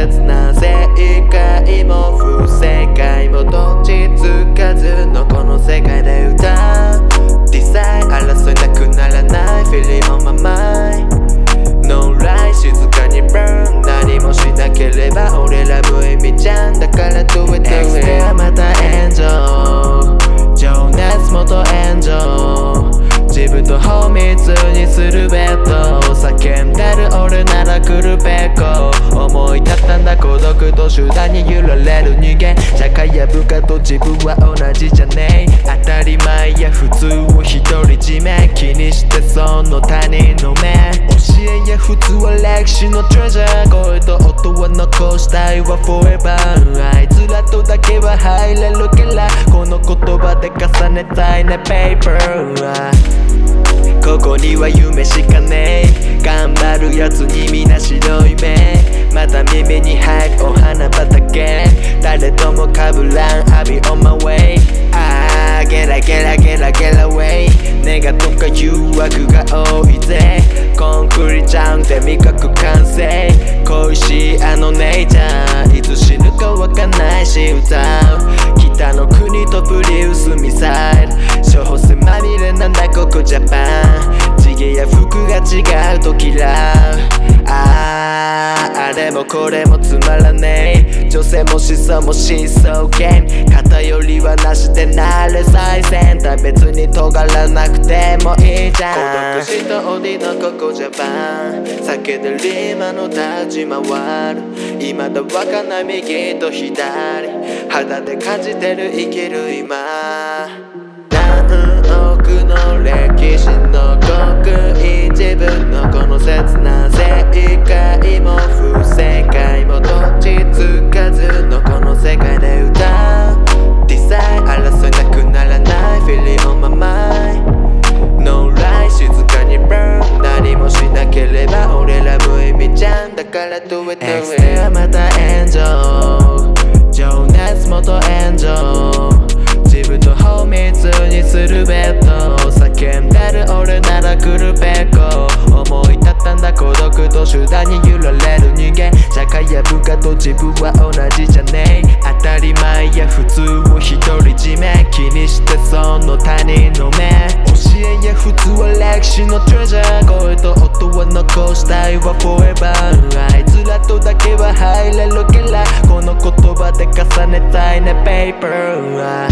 切な正解も不正解もどっちつかずのこの世界で歌う Decide 争いなくならない Feeling on my mind No lie 静かに burn 何もしなければ俺ら無意味じゃんだから do it do it Next day また炎上情熱元炎上自分と法密にするベッド叫んでる俺なら来るべこ思い立ったんだ孤独と集団に揺られる人間社会や部下と自分は同じじゃねえ当たり前や普通を独り占め気にしてその他人の目教えや普通は歴史のトレジャー声と音は残したいわ forever あいつらとだけは入れるからこの言葉で重ねたいね paper ここには夢しかねえ頑張るやつにみな白い目また耳に入るお花畑誰とも被らん I'll be on my way Get away ネガとか誘惑が多いぜコンクリちゃんで味覚完成恋しいあの姉ちゃんいつ死ぬかわかんないし歌う北の国とプリウスミサイル処方箋まみれなんだここジャパン地毛や服が違うと嫌うあれもこれもつまらねえ女性も思想も真相ゲーム偏りはなしでなれ最先端別に尖らなくてもいいじゃん孤独した鬼のここジャパン酒で今の立ち回る未だわかんない右と左肌で感じてる生きる今何億の歴史の刻印自分のこの切な正解も不正解もどっちつかずのこの世界で歌う Decide 争いなくならない Feeling on my mind No lie 静かに burn 何もしなければ俺ら無意味じゃんだから do it do it Next day はまた炎上情熱元炎上自分と法密にするベッド叫んでる俺なら来るべこ思い立ったんだ孤独と集団に揺られる人間社会や部下と自分は同じじゃねえ当たり前や普通を独り占め気にしてその他人の目教えや普通は歴史のトレジャー声と音は残したいわ forever あいつらとだけは入れるからこの言葉で重ねたいね paper